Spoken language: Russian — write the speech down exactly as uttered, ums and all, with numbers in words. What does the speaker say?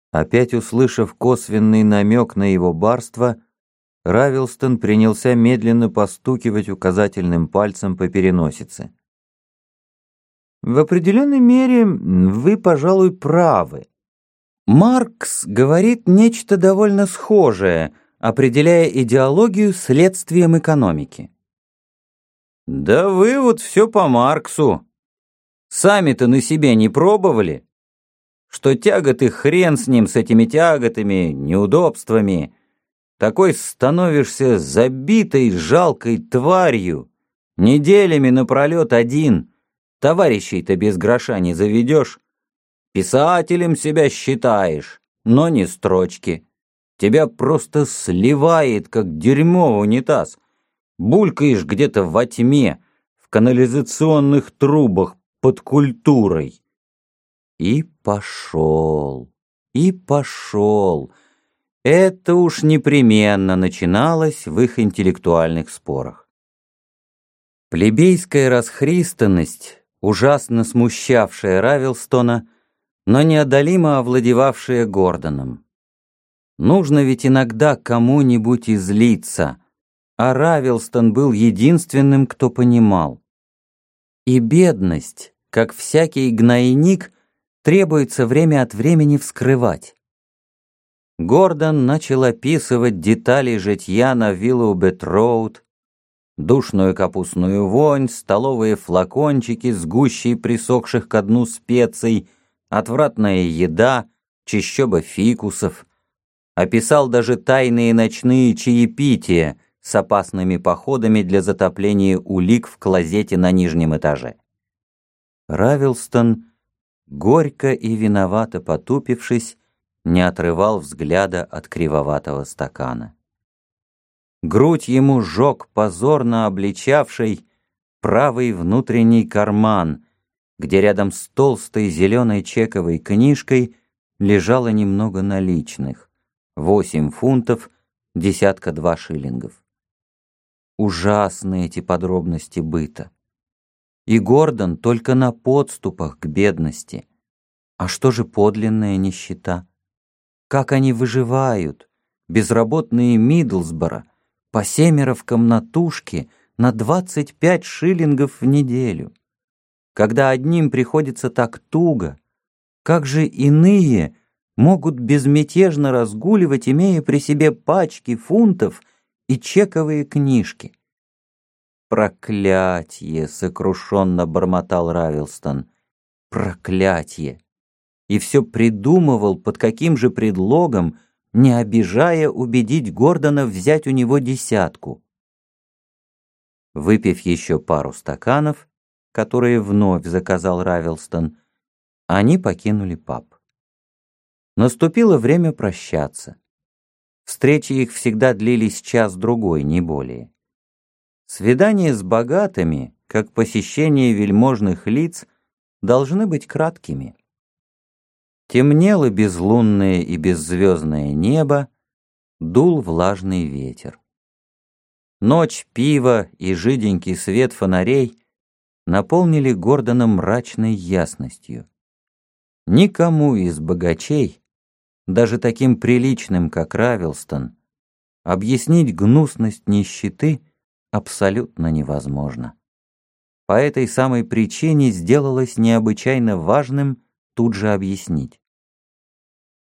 Опять услышав косвенный намек на его барство, Равилстон принялся медленно постукивать указательным пальцем по переносице. В определенной мере вы, пожалуй, правы. Маркс говорит нечто довольно схожее, определяя идеологию следствием экономики. Да вы вот все по Марксу. Сами-то на себе не пробовали? Что тяготы хрен с ним, с этими тяготами, неудобствами. Такой становишься забитой, жалкой тварью. Неделями напролет один. Товарищей-то без гроша не заведешь. Писателем себя считаешь, но не строчки. Тебя просто сливает, как дерьмо в унитаз. Булькаешь где-то во тьме, в канализационных трубах под культурой. И пошел, и пошел. Это уж непременно начиналось в их интеллектуальных спорах. Плебейская расхристанность, ужасно смущавшая Равилстона, но неодолимо овладевавшая Гордоном. Нужно ведь иногда кому-нибудь излиться, а Равилстон был единственным, кто понимал. И бедность, как всякий гнойник, требуется время от времени вскрывать. Гордон начал описывать детали житья на Виллоубет-роуд, душную капустную вонь, столовые флакончики с гущей присохших ко дну специй, отвратная еда, чащоба фикусов. Описал даже тайные ночные чаепития с опасными походами для затопления улик в клозете на нижнем этаже. Равилстон, горько и виновато потупившись, не отрывал взгляда от кривоватого стакана. Грудь ему жег позорно обличавший правый внутренний карман, где рядом с толстой зеленой чековой книжкой лежало немного наличных — восемь фунтов, десятка два шиллингов. Ужасны эти подробности быта. И Гордон только на подступах к бедности. А что же подлинная нищета? Как они выживают, безработные Мидлсборо, по семеро в комнатушке на двадцать пять шиллингов в неделю? Когда одним приходится так туго, как же иные могут безмятежно разгуливать, имея при себе пачки фунтов и чековые книжки? «Проклятье!» — сокрушенно бормотал Равилстон. «Проклятье!» И все придумывал, под каким же предлогом, не обижая, убедить Гордона взять у него десятку. Выпив еще пару стаканов, которые вновь заказал Равилстон, они покинули паб. Наступило время прощаться. Встречи их всегда длились час-другой, не более. Свидания с богатыми, как посещение вельможных лиц, должны быть краткими. Темнело безлунное и беззвездное небо, дул влажный ветер. Ночь, пиво и жиденький свет фонарей наполнили Гордона мрачной ясностью. Никому из богачей, даже таким приличным, как Равилстон, объяснить гнусность нищеты абсолютно невозможно. По этой самой причине сделалось необычайно важным тут же объяснить.